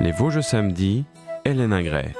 Les Vosges samedi, Hélène Ingray.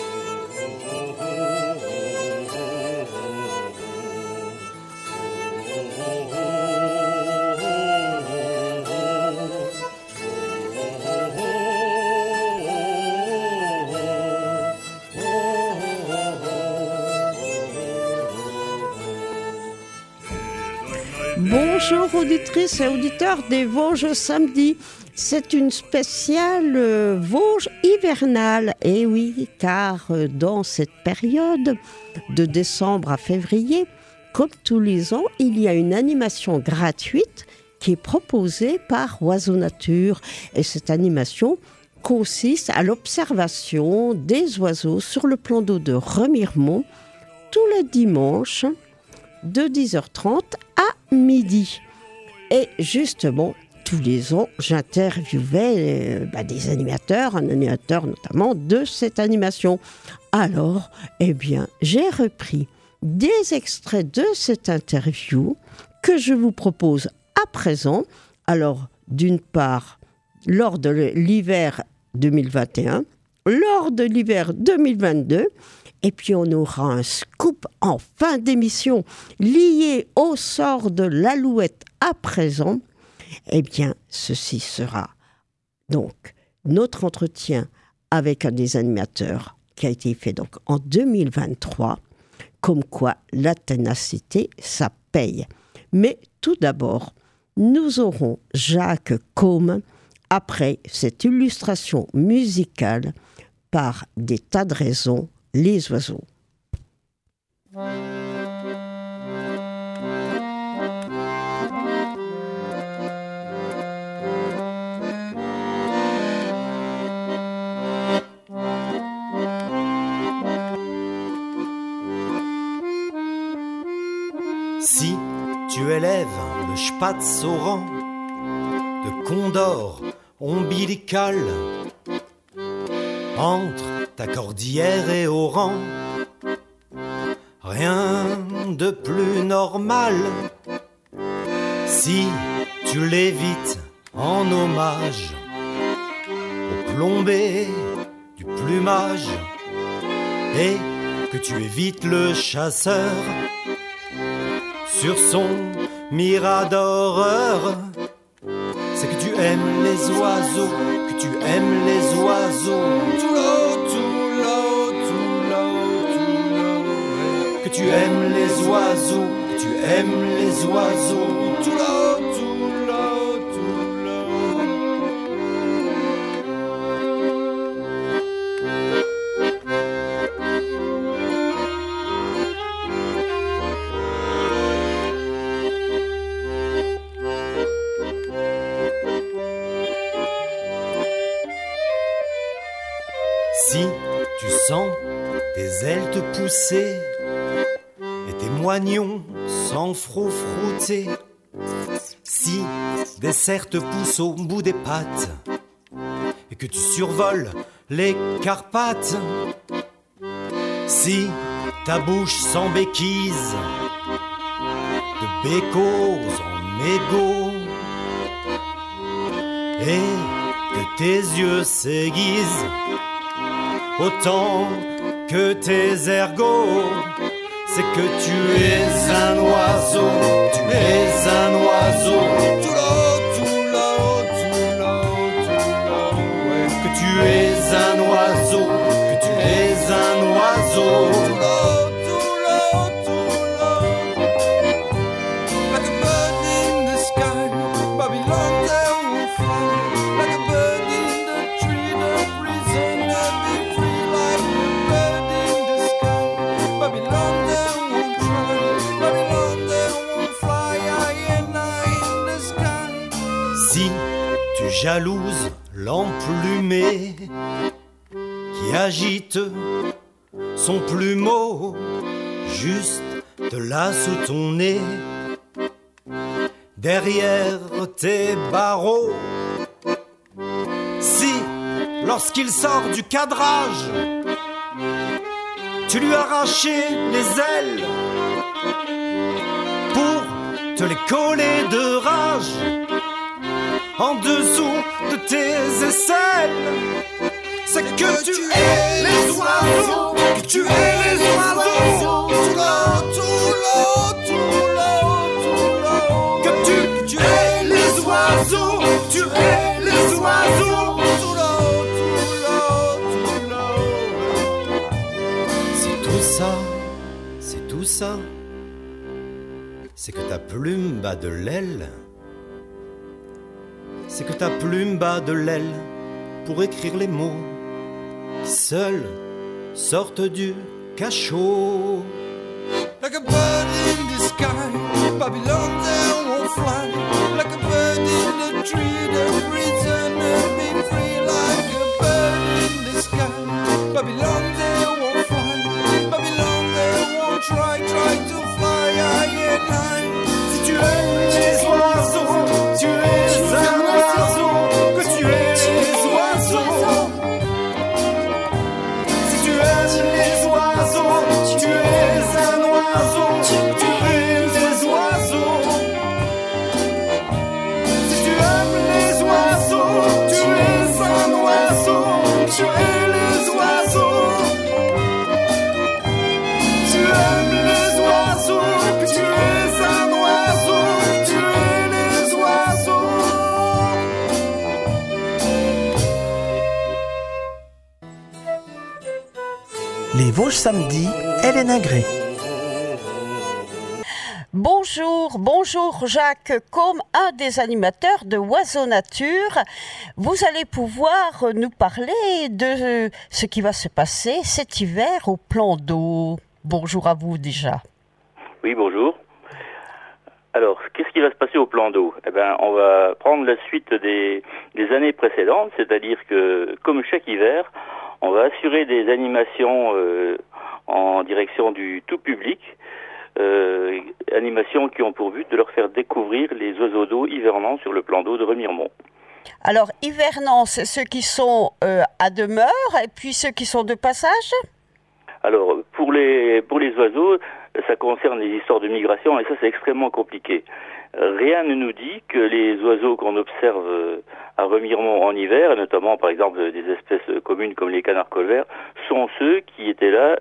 Bonjour auditrices et auditeurs des Vosges samedi. C'est une spéciale Vosges hivernale. Et oui, car dans cette période de décembre à février, comme tous les ans, il y a une animation gratuite qui est proposée par Oiseaux Nature. Et cette animation consiste à l'observation des oiseaux sur le plan d'eau de Remiremont tous les dimanches de 10h30 à midi. Et justement, tous les ans, j'interviewais des animateurs, un animateur notamment de cette animation. Alors, j'ai repris des extraits de cette interview que je vous propose à présent. Alors, d'une part, lors de l'hiver 2021, lors de l'hiver 2022, et puis on aura un scoop en fin d'émission lié au sort de l'alouette à présent. Ceci sera donc notre entretien avec un des animateurs qui a été fait donc en 2023. Comme quoi la ténacité, ça paye. Mais tout d'abord, nous aurons Jacques Côme après cette illustration musicale par Des tas de raisons. Les oiseaux. Si tu élèves le spatz au rang de condor ombilical entre ta cordillère et Oran, rien de plus normal. Si tu l'évites en hommage au plombé du plumage et que tu évites le chasseur sur son mirador, c'est que tu aimes les oiseaux, que tu aimes les oiseaux. Que tu aimes les oiseaux, que tu aimes les oiseaux. Tout là, tout là, tout là. Si tu sens tes ailes te pousser et tes moignons sans froufrouter, si des cerfs te poussent au bout des pattes et que tu survoles les Carpates, si ta bouche s'embéquise de bécos en mégots et que tes yeux s'aiguisent autant que tes ergots, c'est que tu es un oiseau, tu es un oiseau. Tout là, tout là, tout là, tout là, ouais. Que tu es un oiseau, que tu es un oiseau. Tout là, tout là, tout là. Like a bird in the sky, Babylon there will fly. Like a bird in the tree, the prisoner be free. Like a bird in the sky, Babylon there won't try. Babylon there won't fly high and high in the sky. Si tu jalouses l'emplumé qui agite son plumeau juste de là sous ton nez, derrière tes barreaux, si lorsqu'il sort du cadrage tu lui arrachais les ailes pour te les coller de rage en dessous de tes aisselles. c'est que tu es les oiseaux, que tu es les oiseaux, tout là-haut, tout là-haut, tout là-haut, tout là-haut, que tu es les oiseaux, tu es les oiseaux, tout là-haut, tout là-haut, tout là-haut. C'est tout ça, c'est tout ça, c'est que ta plume bat de l'aile, c'est que ta plume bat de l'aile pour écrire les mots qui seuls sortent du cachot. Like a bird in the sky, Babylon there won't fly. Like a bird in the tree, the prisoner be free. Like a bird in the sky, Babylon there won't fly. Babylon there won't try to fly high and high. Si tu es les oiseaux, tu es un oiseau, que tu es les oiseaux. Si tu es les oiseaux, tu es un oiseau, tu es les oiseaux. Si tu aimes les oiseaux, tu es un oiseau, tu es les oiseaux. Tu aimes les oiseaux, tu es un oiseau, tu es les oiseaux. Les Vosges samedi, Hélène Agré. Bonjour Jacques, comme un des animateurs de Oiseaux Nature, vous allez pouvoir nous parler de ce qui va se passer cet hiver au plan d'eau. Bonjour à vous déjà. Oui, bonjour. Alors, qu'est-ce qui va se passer au plan d'eau ? Eh ben, on va prendre la suite des années précédentes, c'est-à-dire que, comme chaque hiver, on va assurer des animations en direction du tout public, animations qui ont pour but de leur faire découvrir les oiseaux d'eau hivernants sur le plan d'eau de Remiremont. Alors, hivernants, c'est ceux qui sont à demeure et puis ceux qui sont de passage ? Alors, pour les oiseaux, ça concerne les histoires de migration et ça, c'est extrêmement compliqué. Rien ne nous dit que les oiseaux qu'on observe à Remiremont en hiver, et notamment par exemple des espèces communes comme les canards colverts, sont ceux qui étaient là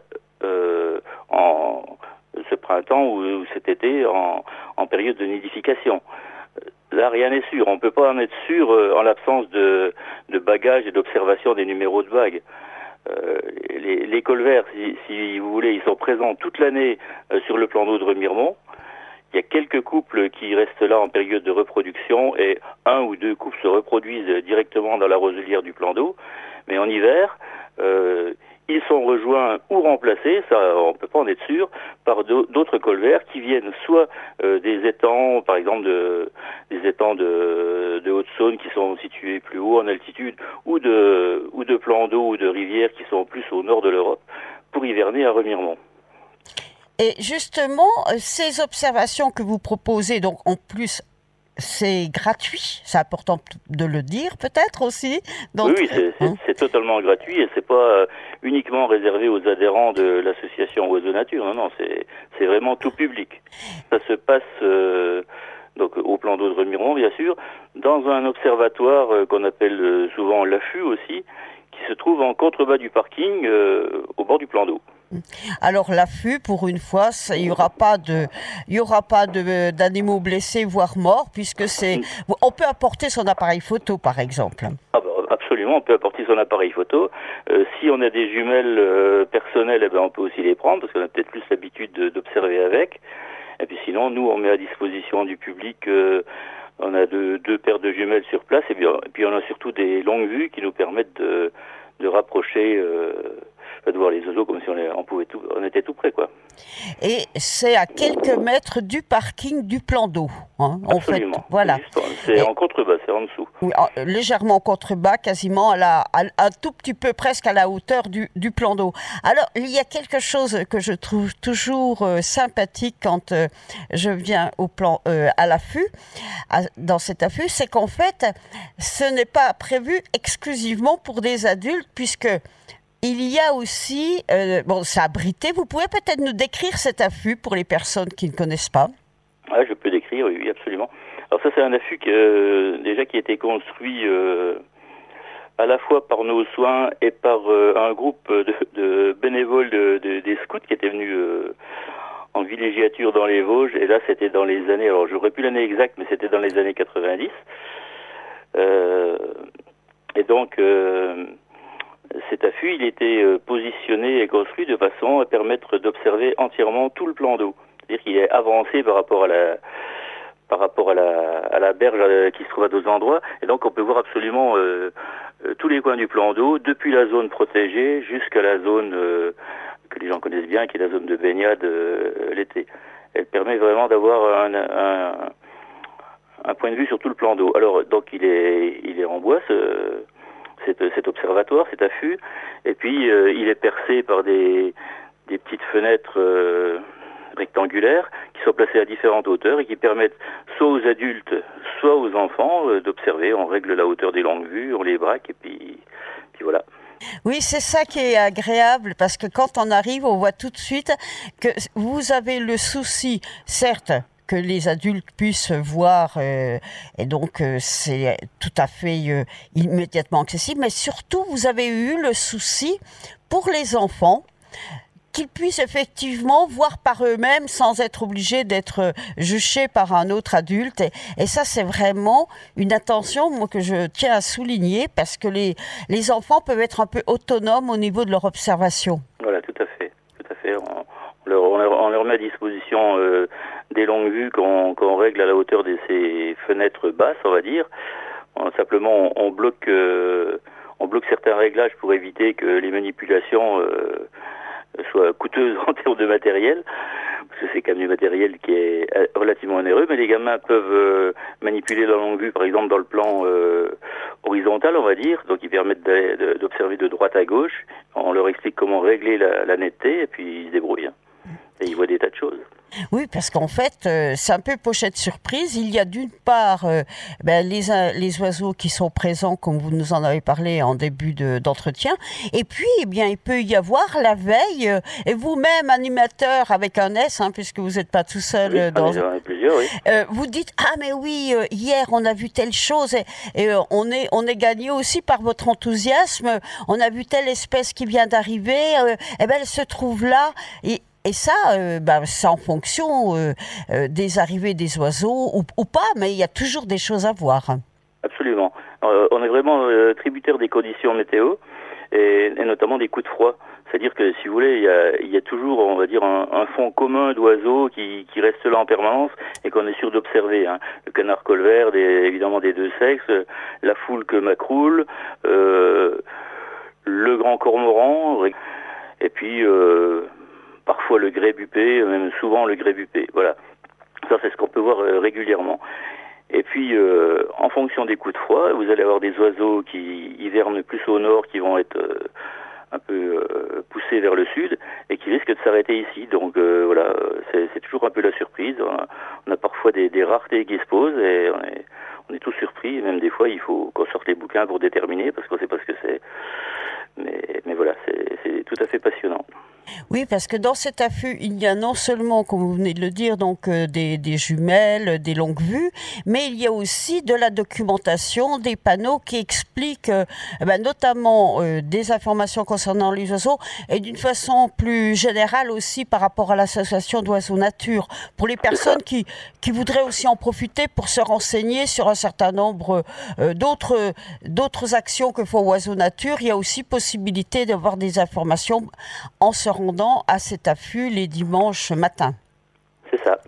en ce printemps ou cet été en période de nidification. Là, rien n'est sûr. On ne peut pas en être sûr en l'absence de bagages et d'observation des numéros de vagues. Les colverts, si vous voulez, ils sont présents toute l'année sur le plan d'eau de Remiremont. Il y a quelques couples qui restent là en période de reproduction et un ou deux couples se reproduisent directement dans la roselière du plan d'eau. Mais en hiver, ils sont rejoints ou remplacés, ça on peut pas en être sûr, par d'autres colverts qui viennent soit des étangs, par exemple des étangs de Haute-Saône qui sont situés plus haut en altitude, ou de plans d'eau ou de rivières qui sont plus au nord de l'Europe, pour hiverner à Remiremont. Et justement, ces observations que vous proposez, donc en plus, c'est gratuit, c'est important de le dire peut-être aussi. Donc, oui, c'est totalement gratuit et c'est pas uniquement réservé aux adhérents de l'association Oiseaux Nature, non, c'est vraiment tout public. Ça se passe donc au plan d'eau de Remiremont, bien sûr, dans un observatoire qu'on appelle souvent l'AFU aussi, qui se trouve en contrebas du parking, au bord du plan d'eau. Alors l'affût, pour une fois, il y aura pas d'animaux blessés voire morts, puisque on peut apporter son appareil photo par exemple. Ah bah, absolument, on peut apporter son appareil photo. Si on a des jumelles personnelles, eh ben on peut aussi les prendre parce qu'on a peut-être plus l'habitude d'observer avec. Et puis sinon, nous on met à disposition du public. On a deux paires de jumelles sur place et puis on a surtout des longues vues qui nous permettent de rapprocher. De voir les oiseaux comme si on était tout près, quoi. Et c'est à quelques mètres du parking du plan d'eau. Hein, absolument. En fait, voilà. C'est en contrebas, c'est en dessous. Oui, légèrement en contrebas, quasiment un tout petit peu presque à la hauteur du plan d'eau. Alors, il y a quelque chose que je trouve toujours sympathique quand je viens à l'affût, dans cet affût, c'est qu'en fait, ce n'est pas prévu exclusivement pour des adultes, puisque il y a aussi, c'est abrité. Vous pouvez peut-être nous décrire cet affût pour les personnes qui ne connaissent pas? Ah, je peux décrire, oui, absolument. Alors ça, c'est un affût qui a été construit à la fois par nos soins et par un groupe de bénévoles des scouts qui étaient venus en villégiature dans les Vosges. Et là, c'était dans les années, alors j'aurais plus l'année exacte, mais c'était dans les années 90. Et donc, cet affût, il était positionné et construit de façon à permettre d'observer entièrement tout le plan d'eau. C'est-à-dire qu'il est avancé par rapport à la berge qui se trouve à d'autres endroits. Et donc, on peut voir absolument tous les coins du plan d'eau, depuis la zone protégée jusqu'à la zone que les gens connaissent bien, qui est la zone de baignade l'été. Elle permet vraiment d'avoir un point de vue sur tout le plan d'eau. Alors, donc, il est en bois, cet observatoire, cet affût, et puis il est percé par des petites fenêtres rectangulaires qui sont placées à différentes hauteurs et qui permettent soit aux adultes, soit aux enfants d'observer. On règle la hauteur des longues vues, on les braque et puis voilà. Oui, c'est ça qui est agréable, parce que quand on arrive, on voit tout de suite que vous avez le souci, certes, que les adultes puissent voir, et donc c'est tout à fait immédiatement accessible, mais surtout vous avez eu le souci pour les enfants qu'ils puissent effectivement voir par eux-mêmes sans être obligés d'être juchés par un autre adulte. Et ça, c'est vraiment une attention, moi, que je tiens à souligner, parce que les enfants peuvent être un peu autonomes au niveau de leur observation. Voilà, tout à fait. On leur met à disposition des longues vues qu'on règle à la hauteur de ces fenêtres basses, on va dire. Simplement, on bloque certains réglages pour éviter que les manipulations soient coûteuses en termes de matériel, parce que c'est quand même du matériel qui est relativement onéreux, mais les gamins peuvent manipuler la longue vue, par exemple dans le plan horizontal, on va dire, donc ils permettent d'observer de droite à gauche. On leur explique comment régler la netteté, et puis ils se débrouillent. Et ils voient des tas de choses. Oui, parce qu'en fait, c'est un peu pochette surprise. Il y a d'une part les oiseaux qui sont présents, comme vous nous en avez parlé en début d'entretien, et puis eh bien il peut y avoir la veille, et vous-même animateur avec un S, puisque vous n'êtes pas tout seul Oui, dans. J'en ai plusieurs, oui. Vous dites mais oui, hier on a vu telle chose, et on est gagné aussi par votre enthousiasme. On a vu telle espèce qui vient d'arriver, elle se trouve là. Et ça, c'est en fonction des arrivées des oiseaux ou pas, mais il y a toujours des choses à voir. Absolument. On est vraiment tributaire des conditions météo et notamment des coups de froid. C'est-à-dire que, si vous voulez, il y a toujours, on va dire, un fond commun d'oiseaux qui reste là en permanence et qu'on est sûr d'observer. Le canard colvert, évidemment des deux sexes, la foulque macroule, le grand cormoran, et puis parfois le grébupé, même souvent le grébupé. Voilà. Ça, c'est ce qu'on peut voir régulièrement. Et puis, en fonction des coups de froid, vous allez avoir des oiseaux qui hivernent plus au nord, qui vont être un peu poussés vers le sud, et qui risquent de s'arrêter ici. Donc voilà, c'est toujours un peu la surprise. On a parfois des raretés qui se posent, et on est tous surpris. Et même des fois, il faut qu'on sorte les bouquins pour déterminer, parce qu'on ne sait pas ce que c'est. Mais voilà, c'est tout à fait passionnant. Oui, parce que dans cet affût, il y a non seulement, comme vous venez de le dire, donc des jumelles, des longues vues, mais il y a aussi de la documentation, des panneaux qui expliquent notamment des informations concernant les oiseaux, et d'une façon plus générale aussi par rapport à l'association d'Oiseaux Nature, pour les personnes qui voudraient aussi en profiter pour se renseigner sur un certain nombre d'autres actions que font Oiseaux Nature. Il y a aussi possibilité d'avoir des informations en se rendant à cet affût les dimanches matins. C'est ça.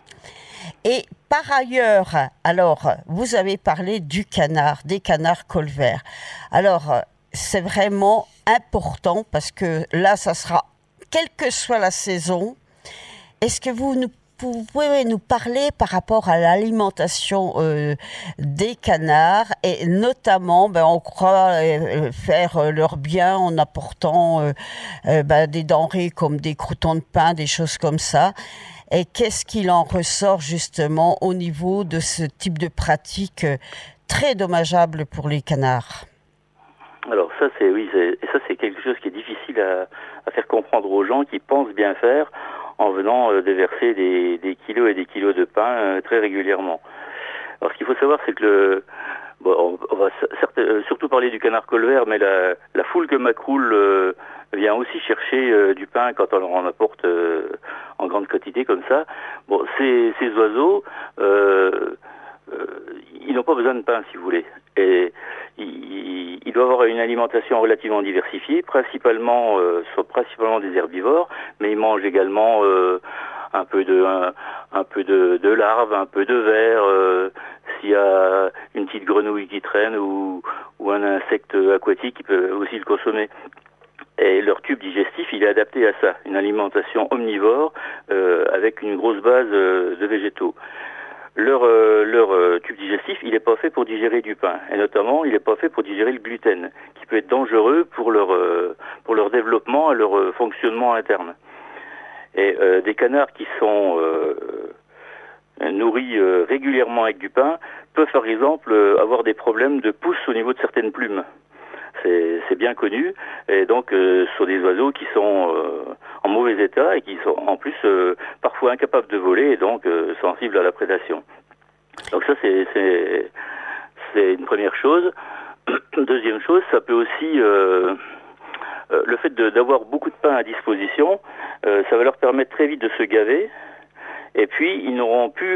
Et par ailleurs, alors, vous avez parlé du canard, des canards colverts. Alors, c'est vraiment important parce que là, ça sera, quelle que soit la saison, est-ce que vous pouvez nous parler par rapport à l'alimentation des canards, et notamment, on croit faire leur bien en apportant des denrées comme des croûtons de pain, des choses comme ça. Et qu'est-ce qu'il en ressort justement au niveau de ce type de pratique très dommageable pour les canards? Alors ça, c'est quelque chose qui est difficile à faire comprendre aux gens qui pensent bien faire, en venant déverser des kilos et des kilos de pain très régulièrement. Alors ce qu'il faut savoir, c'est que Bon, on va surtout parler du canard colvert, mais la foulque macroule vient aussi chercher du pain quand on leur en apporte en grande quantité comme ça. Bon, ces oiseaux, ils n'ont pas besoin de pain, si vous voulez. Et ils doivent avoir une alimentation relativement diversifiée, principalement des herbivores, mais ils mangent également un peu de larves, un peu de vers. S'il y a une petite grenouille qui traîne ou un insecte aquatique, ils peuvent aussi le consommer. Et leur tube digestif, il est adapté à ça, une alimentation omnivore avec une grosse base de végétaux. Leur tube digestif, il n'est pas fait pour digérer du pain, et notamment, il n'est pas fait pour digérer le gluten, qui peut être dangereux pour leur développement et leur fonctionnement interne. Et des canards qui sont nourris régulièrement avec du pain peuvent, par exemple, avoir des problèmes de pousse au niveau de certaines plumes. C'est bien connu, et donc ce sont des oiseaux qui sont en mauvais état et qui sont en plus parfois incapables de voler et donc sensibles à la prédation. Donc ça c'est une première chose. Deuxième chose, ça peut aussi le fait d'avoir beaucoup de pain à disposition, ça va leur permettre très vite de se gaver, et puis ils n'auront plus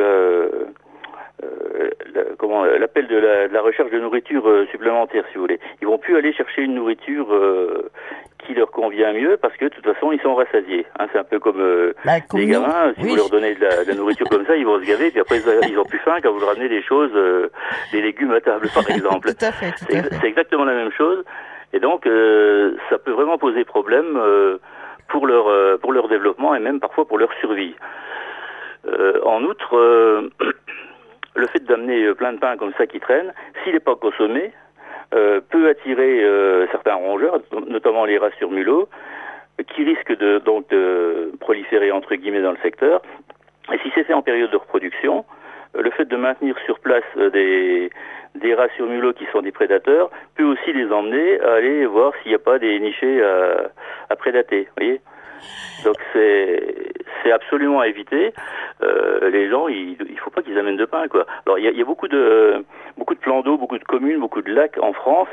l'appel de la recherche de nourriture supplémentaire, si vous voulez. Ils vont plus aller chercher une nourriture qui leur convient mieux, parce que de toute façon ils sont rassasiés. Hein, c'est un peu comme les gamins, si vous leur donnez de la nourriture comme ça, ils vont se gaver, puis après ils ont plus faim quand vous leur ramenez des choses, des légumes à table par exemple. Tout à fait. C'est exactement la même chose, et donc ça peut vraiment poser problème pour leur développement et même parfois pour leur survie. En outre, le fait d'amener plein de pain comme ça qui traîne, s'il n'est pas consommé, peut attirer certains rongeurs, notamment les rats sur mulots, qui risquent de proliférer entre guillemets dans le secteur. Et si c'est fait en période de reproduction, le fait de maintenir sur place des rats sur mulots qui sont des prédateurs peut aussi les emmener à aller voir s'il n'y a pas des nichés à prédater. Vous voyez ? Donc c'est absolument à éviter. Les gens, il faut pas qu'ils amènent de pain, quoi. Alors il y a beaucoup de plans d'eau, beaucoup de communes, beaucoup de lacs en France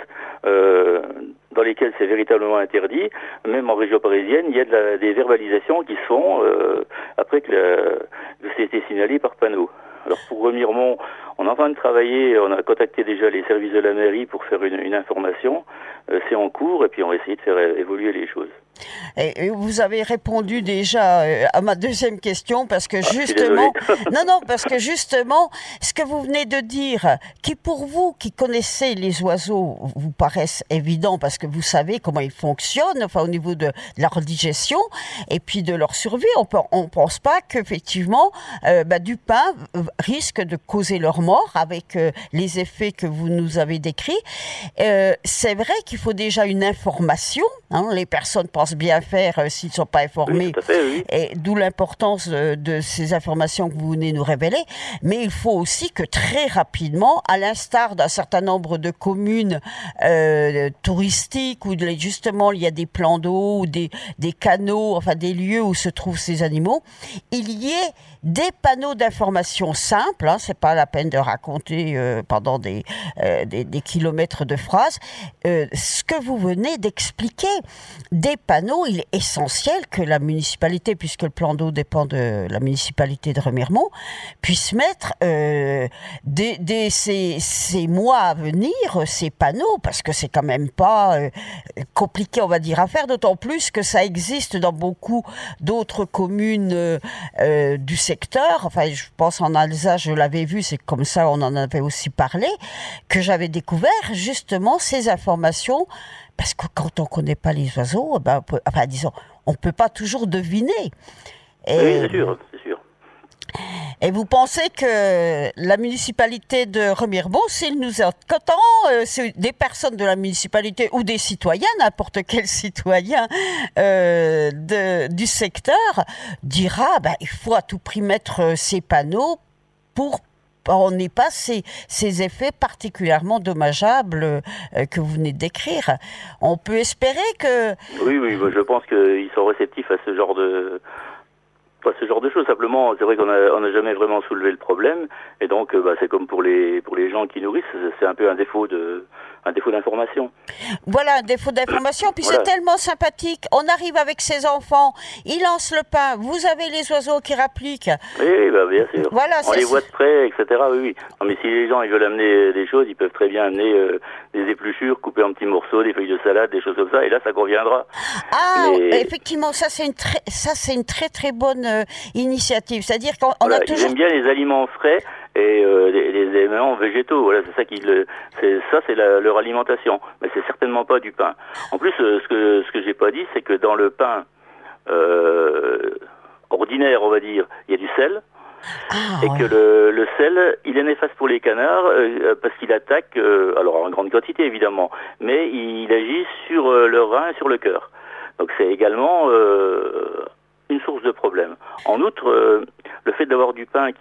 dans lesquels c'est véritablement interdit. Même en région parisienne, il y a des verbalisations qui se font après que c'est été signalé par panneau. Alors pour Remiremont, on est en train de travailler, on a contacté déjà les services de la mairie pour faire une information. C'est en cours et puis on va essayer de faire évoluer les choses. Et vous avez répondu déjà à ma deuxième question parce que justement, parce que justement, ce que vous venez de dire, qui pour vous qui connaissez les oiseaux vous paraissent évident parce que vous savez comment ils fonctionnent, enfin au niveau de leur digestion et puis de leur survie, on pense pas qu'effectivement du pain risque de causer leur mort avec les effets que vous nous avez décrits. C'est vrai qu'il faut déjà une information. Les personnes pensent bien faire s'ils ne sont pas informés. Oui, tout à fait, oui. Et d'où l'importance de ces informations que vous venez nous révéler. Mais il faut aussi que très rapidement, à l'instar d'un certain nombre de communes touristiques où justement il y a des plans d'eau ou des canaux, enfin des lieux où se trouvent ces animaux, il y ait des panneaux d'information simples, c'est pas la peine de raconter pendant des kilomètres de phrases, ce que vous venez d'expliquer. Des panneaux, il est essentiel que la municipalité, puisque le plan d'eau dépend de la municipalité de Remiremont, puisse mettre ces mois à venir, ces panneaux, parce que c'est quand même pas compliqué, on va dire, à faire, d'autant plus que ça existe dans beaucoup d'autres communes du secteur. Enfin, je pense en Alsace, je l'avais vu, c'est comme ça, on en avait aussi parlé, que j'avais découvert justement ces informations, parce que quand on ne connaît pas les oiseaux, on ne peut pas toujours deviner. Et, oui, c'est sûr. Et vous pensez que la municipalité de Remiremont, s'il nous entend, c'est des personnes de la municipalité ou des citoyens, n'importe quel citoyen du secteur, dira il faut à tout prix mettre ces panneaux pour on n'ait pas ces effets particulièrement dommageables que vous venez de décrire. On peut espérer que... Oui, je pense qu'ils sont réceptifs à ce genre Pas ce genre de choses. Simplement, c'est vrai qu'on n'a jamais vraiment soulevé le problème. Et donc, c'est comme pour les gens qui nourrissent, c'est un peu un défaut d'information. Voilà, un défaut d'information. Puis Voilà. c'est tellement sympathique. On arrive avec ses enfants, ils lancent le pain. Vous avez les oiseaux qui rappliquent. Oui, bien sûr. Voilà, On c'est les voit de près, etc. Oui. Non, mais si les gens ils veulent amener des choses, ils peuvent très bien amener des épluchures, couper en petits morceaux, des feuilles de salade, des choses comme ça. Et là, ça conviendra. Ah, Mais- effectivement, ça c'est une très très bonne initiative. C'est-à-dire qu'on Voilà, a ils toujours. aiment bien les aliments frais et les aliments végétaux. Voilà, c'est ça c'est leur alimentation. Mais c'est certainement pas du pain. En plus, ce que j'ai pas dit, c'est que dans le pain ordinaire, on va dire, il y a du sel. Ah, Et ouais. que le sel, il est néfaste pour les canards parce qu'il attaque, alors en grande quantité évidemment, mais il agit sur le rein et sur le cœur. Donc c'est également une source de problème. En outre, le fait d'avoir du pain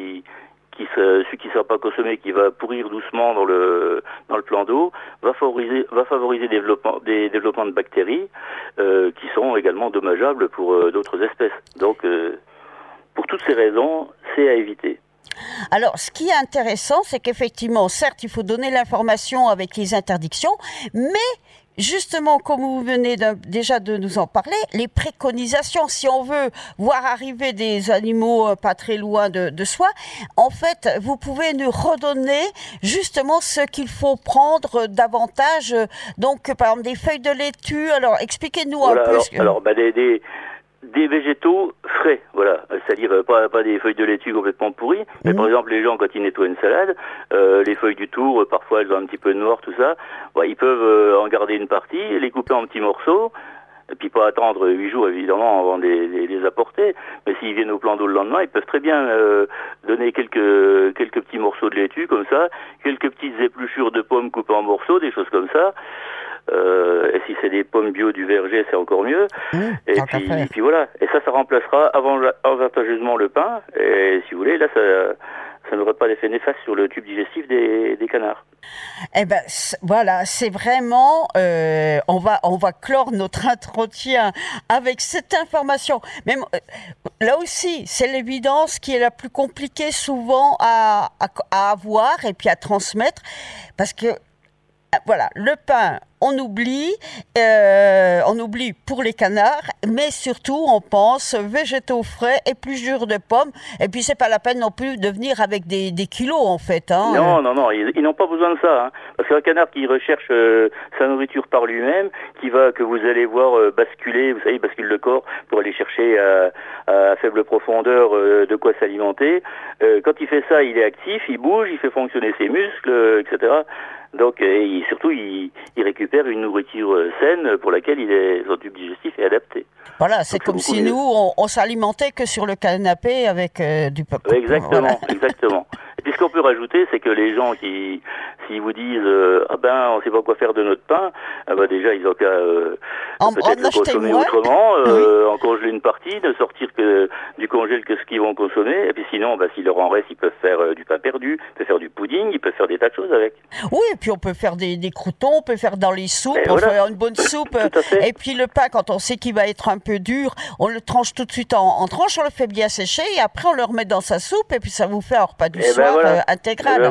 celui qui ne sera pas consommé, qui va pourrir doucement dans le plan d'eau, va favoriser des développements de bactéries qui sont également dommageables pour d'autres espèces. Donc pour toutes ces raisons, c'est à éviter. Alors, ce qui est intéressant, c'est qu'effectivement, certes, il faut donner l'information avec les interdictions, mais justement, comme vous venez déjà de nous en parler, les préconisations, si on veut voir arriver des animaux pas très loin de soi, en fait, vous pouvez nous redonner justement ce qu'il faut prendre davantage. Donc, par exemple, des feuilles de laitue. Alors, expliquez-nous Voilà, un peu. alors des végétaux frais, voilà, c'est-à-dire pas des feuilles de laitue complètement pourries, mais par exemple les gens quand ils nettoient une salade, les feuilles du tour, parfois elles ont un petit peu de noir, tout ça, ils peuvent en garder une partie, les couper en petits morceaux, et puis pas attendre 8 jours évidemment avant de les apporter, mais s'ils viennent au plan d'eau le lendemain, ils peuvent très bien donner quelques petits morceaux de laitue comme ça, quelques petites épluchures de pommes coupées en morceaux, des choses comme ça. Et si c'est des pommes bio du verger, c'est encore mieux. Et puis voilà. Et ça remplacera avantageusement le pain. Et si vous voulez, là, ça n'aurait pas d'effet néfaste sur le tube digestif des canards. Eh ben voilà, c'est vraiment on va clore notre entretien avec cette information. Mais là aussi, c'est l'évidence qui est la plus compliquée souvent à avoir et puis à transmettre, parce que voilà, le pain, on oublie pour les canards, mais surtout on pense végétaux frais, épluchures de pommes, et puis c'est pas la peine non plus de venir avec des kilos en fait. Hein. Non, ils n'ont pas besoin de ça. Hein. Parce qu'un canard qui recherche sa nourriture par lui-même, que vous allez voir basculer, vous savez, il bascule le corps pour aller chercher à faible profondeur de quoi s'alimenter. Quand il fait ça, il est actif, il bouge, il fait fonctionner ses muscles, etc. Donc, surtout, il récupère une nourriture saine pour laquelle son tube digestif est adapté. Voilà, c'est comme si nous, on s'alimentait que sur le canapé avec du popcorn. Exactement, exactement. Et puis ce qu'on peut rajouter, c'est que les gens s'ils vous disent on ne sait pas quoi faire de notre pain, déjà ils ont qu'à peut-être le consommer autrement, en congeler une partie, ne sortir que du congèle que ce qu'ils vont consommer, et puis sinon, s'il leur en reste, ils peuvent faire du pain perdu, ils peuvent faire du pudding, ils peuvent faire des tas de choses avec. Oui, et puis on peut faire des croûtons, on peut faire dans les soupes, on peut faire une bonne soupe, et puis le pain, quand on sait qu'il va être un peu dur, on le tranche tout de suite en tranches, on le fait bien sécher, et après on le remet dans sa soupe, et puis ça vous fait un repas du soir intégral.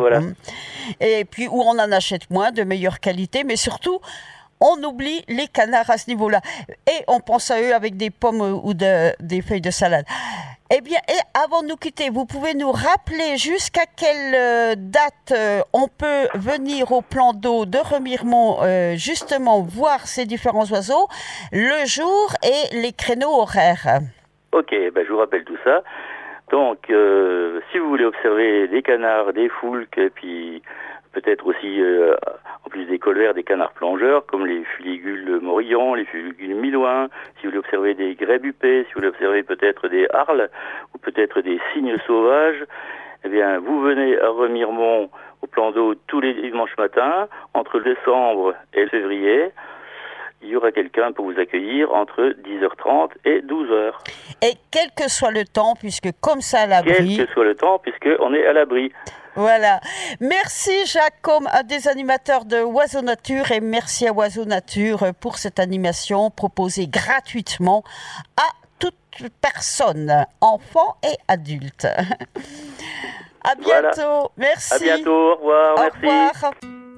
Et puis où on en achète moins, de meilleure qualité, mais surtout, on oublie les canards à ce niveau-là. Et on pense à eux avec des pommes ou des feuilles de salade. Eh bien, avant de nous quitter, vous pouvez nous rappeler jusqu'à quelle date on peut venir au plan d'eau de Remiremont, justement voir ces différents oiseaux, le jour et les créneaux horaires. Ok, je vous rappelle tout ça. Donc, si vous voulez observer des canards, des foulques, et puis peut-être aussi, en plus des colverts, des canards plongeurs, comme les fuligules morillons, les fuligules milouins, si vous voulez observer des grèbes huppées, si vous voulez observer peut-être des harles, ou peut-être des cygnes sauvages, eh bien, vous venez à Remiremont au plan d'eau tous les dimanches matins, entre décembre et février. Il y aura quelqu'un pour vous accueillir entre 10h30 et 12h. Et quel que soit le temps, puisque comme ça à l'abri... Quel que soit le temps, puisqu'on est à l'abri. Voilà. Merci Jacques, comme un des animateurs de Oiseaux Nature, et merci à Oiseaux Nature pour cette animation proposée gratuitement à toutes personnes, enfants et adultes. À bientôt. Voilà. Merci. À bientôt. Au revoir. Au Merci. revoir.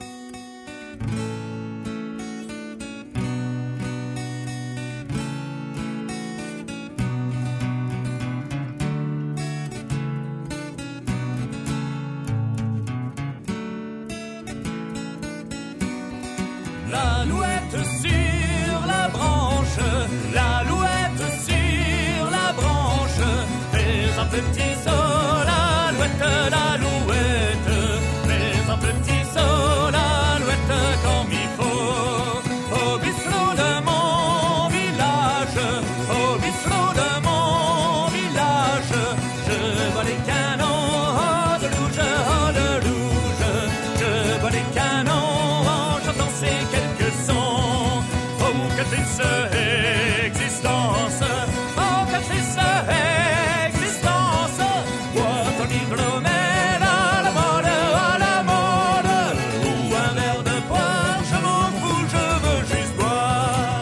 L'alouette sur la branche, l'alouette sur la branche, fais un petit saut, l'alouette, fais un petit saut, l'alouette comme il faut. Au bistrot de mon village, au bistrot de mon village, je vois les canons de rouge, je vois les canons en chantant ces quelques sons. Oh, que triste existence, oh, que triste existence. Bois ton hydromel à la mode, ou un verre de poire, je m'en fous, je veux juste boire.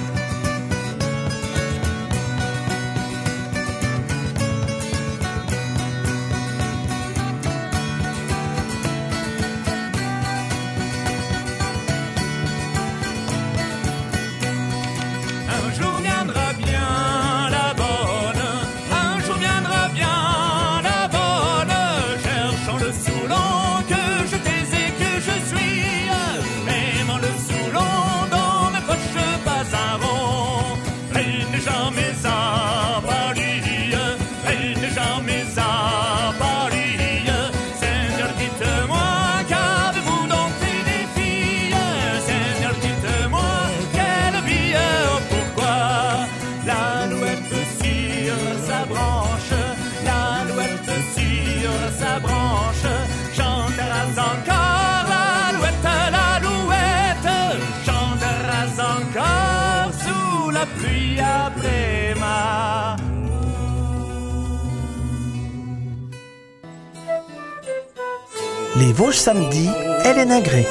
Un jour viendra bien la bonne, un jour viendra bien la bonne, cherchant le Soulon que je taisais et que je suis, aimant le Soulon dans mes poches, pas un rond, et n'est jamais à Paris, et n'est jamais à Paris. Seigneur, dites-moi, qu'avez-vous donc fait des filles? Seigneur, dites-moi, quelle vie, oh, pourquoi? L'alouette sur sa branche, l'alouette sur sa branche, chanteras encore, l'alouette, chanteras encore sous la pluie après ma. Les Vosges samedi, Hélène Agré.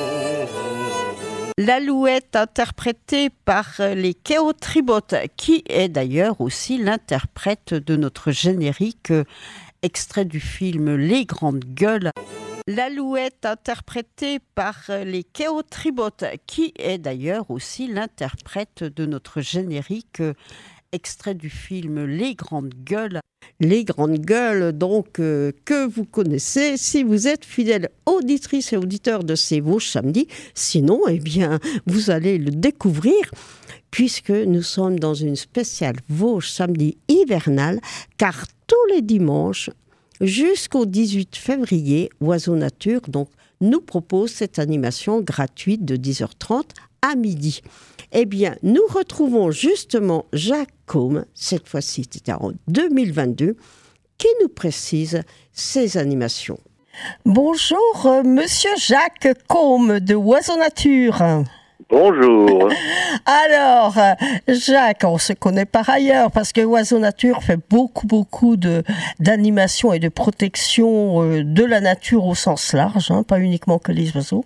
L'alouette interprétée par les Kéotribotes, qui est d'ailleurs aussi l'interprète de notre générique extrait du film Les Grandes Gueules. L'alouette interprétée par les Kéotribotes, qui est d'ailleurs aussi l'interprète de notre générique extrait du film Les Grandes Gueules. Les Grandes Gueules, donc, que vous connaissez si vous êtes fidèle auditrice et auditeur de ces Vosges samedi. Sinon, eh bien, vous allez le découvrir puisque nous sommes dans une spéciale Vosges samedi hivernale, car tous les dimanches, jusqu'au 18 février, Oiseau Nature donc, nous propose cette animation gratuite de 10h30 à midi. Eh bien, nous retrouvons justement Jacques Côme, cette fois-ci c'était en 2022, qui nous précise ses animations. Bonjour, monsieur Jacques Côme de Oiseau Nature. Bonjour. Alors, Jacques, on se connaît par ailleurs parce que Oiseau Nature fait beaucoup d'animation et de protection de la nature au sens large, hein, pas uniquement que les oiseaux.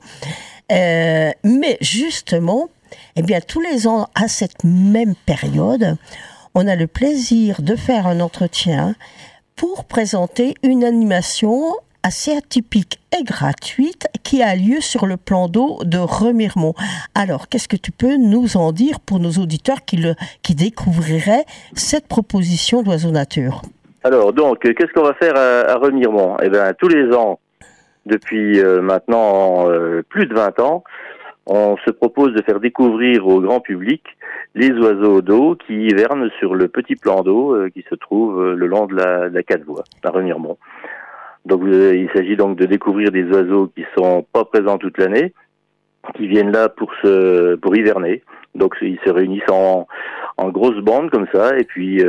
Mais justement, eh bien, tous les ans, à cette même période, on a le plaisir de faire un entretien pour présenter une animation assez atypique et gratuite qui a lieu sur le plan d'eau de Remiremont. Alors, qu'est-ce que tu peux nous en dire pour nos auditeurs qui découvriraient cette proposition d'Oiseau Nature? Alors, donc, qu'est-ce qu'on va faire à Remiremont? Eh bien, tous les ans, depuis maintenant plus de 20 ans, on se propose de faire découvrir au grand public les oiseaux d'eau qui hivernent sur le petit plan d'eau qui se trouve le long de la Quatre-Voies, à Remiremont. Donc il s'agit donc de découvrir des oiseaux qui sont pas présents toute l'année, qui viennent là pour hiverner. Donc ils se réunissent en grosses bandes comme ça, et puis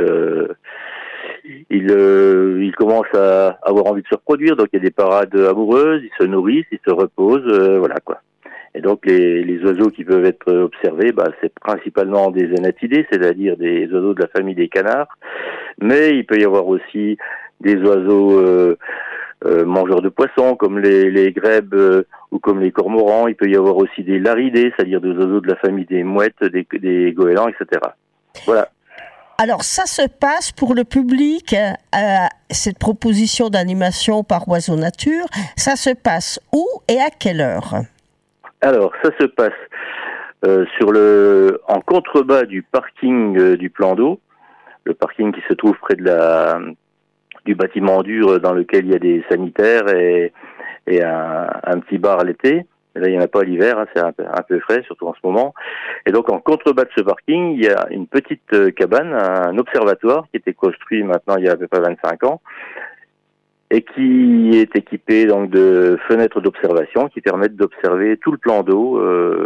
ils commencent à avoir envie de se reproduire. Donc il y a des parades amoureuses, ils se nourrissent, ils se reposent, voilà quoi. Et donc les oiseaux qui peuvent être observés, c'est principalement des anatidés, c'est-à-dire des oiseaux de la famille des canards, mais il peut y avoir aussi des oiseaux mangeurs de poissons comme les grèbes ou comme les cormorans. Il peut y avoir aussi des laridés, c'est-à-dire des oiseaux de la famille des mouettes, des goélands, etc. Voilà. Alors ça se passe pour le public, cette proposition d'animation par Oiseaux Nature, ça se passe où et à quelle heure? Alors, ça se passe en contrebas du parking du plan d'eau, le parking qui se trouve près du bâtiment dur dans lequel il y a des sanitaires et un petit bar à l'été. Là, il n'y en a pas l'hiver, hein, c'est un peu frais, surtout en ce moment. Et donc, en contrebas de ce parking, il y a une petite cabane, un observatoire qui était construit maintenant il y a à peu près 25 ans et qui est équipé donc de fenêtres d'observation qui permettent d'observer tout le plan d'eau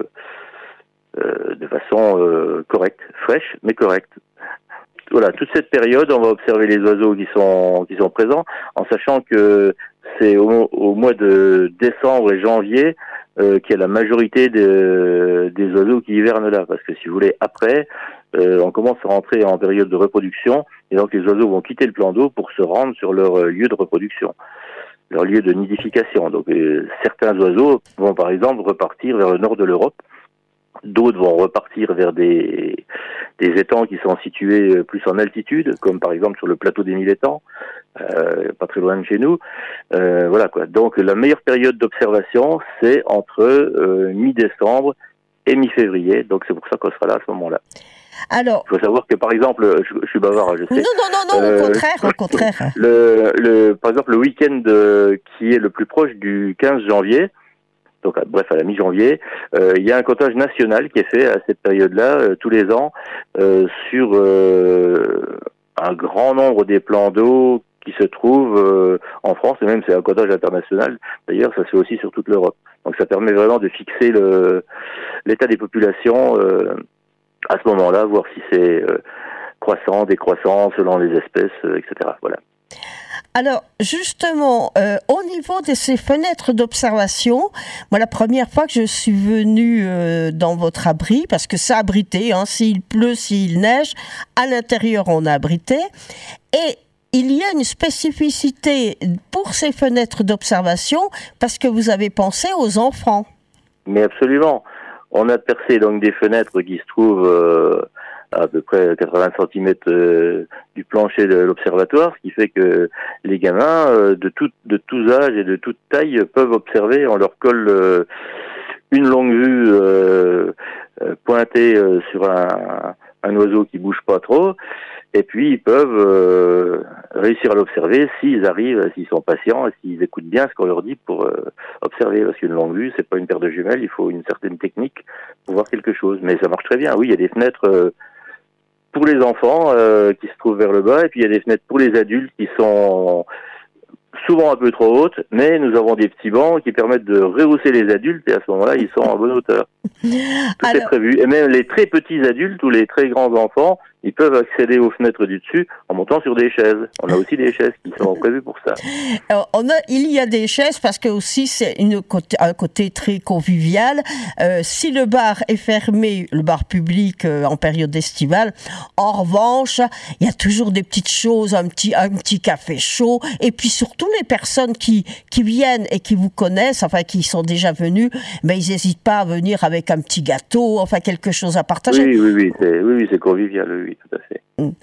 de façon correcte, fraîche mais correcte. Voilà, toute cette période, on va observer les oiseaux qui sont présents, en sachant que c'est au mois de décembre et janvier qu'il y a la majorité des oiseaux qui hivernent là, parce que si vous voulez, après, on commence à rentrer en période de reproduction, et donc les oiseaux vont quitter le plan d'eau pour se rendre sur leur lieu de reproduction, leur lieu de nidification. Donc certains oiseaux vont par exemple repartir vers le nord de l'Europe, d'autres vont repartir vers des étangs qui sont situés plus en altitude, comme par exemple sur le plateau des Mille Étangs, pas très loin de chez nous. Voilà quoi. Donc la meilleure période d'observation, c'est entre mi-décembre et mi-février. Donc c'est pour ça qu'on sera là à ce moment-là. Alors, il faut savoir que par exemple, je suis bavard, je sais. Non, au contraire. Par exemple, le week-end qui est le plus proche du 15 janvier, donc bref à la mi-janvier, il y a un comptage national qui est fait à cette période-là tous les ans sur un grand nombre des plans d'eau qui se trouvent en France, et même c'est un comptage international. D'ailleurs, ça se fait aussi sur toute l'Europe. Donc ça permet vraiment de fixer l'état des populations à ce moment-là, voir si c'est croissant, décroissant, selon les espèces, etc. Voilà. Alors, justement, au niveau de ces fenêtres d'observation, moi, la première fois que je suis venue dans votre abri, parce que ça abritait, hein, s'il pleut, s'il neige, à l'intérieur, on a abrité, et il y a une spécificité pour ces fenêtres d'observation, parce que vous avez pensé aux enfants. Mais absolument. On a percé donc des fenêtres qui se trouvent à peu près 80 cm du plancher de l'observatoire, ce qui fait que les gamins de tous âges et de toute taille peuvent observer. On leur colle une longue vue pointée sur un oiseau qui bouge pas trop, et puis ils peuvent réussir à l'observer s'ils arrivent, s'ils sont patients et s'ils écoutent bien ce qu'on leur dit pour observer. Parce qu'une longue vue, c'est pas une paire de jumelles, il faut une certaine technique pour voir quelque chose. Mais ça marche très bien. Oui, il y a des fenêtres pour les enfants qui se trouvent vers le bas, et puis il y a des fenêtres pour les adultes qui sont souvent un peu trop hautes, mais nous avons des petits bancs qui permettent de rehausser les adultes, et à ce moment-là, ils sont en bonne hauteur. Tout est prévu. Et même les très petits adultes ou les très grands enfants, ils peuvent accéder aux fenêtres du dessus en montant sur des chaises. On a aussi des chaises qui sont prévues pour ça. Alors, il y a des chaises parce que aussi c'est un côté très convivial. Si le bar est fermé, le bar public en période estivale, en revanche, il y a toujours des petites choses, un petit café chaud, et puis surtout les personnes qui viennent et qui vous connaissent, enfin qui sont déjà venus, mais ils n'hésitent pas à venir avec un petit gâteau, enfin quelque chose à partager. Oui, c'est convivial, oui, tout à fait.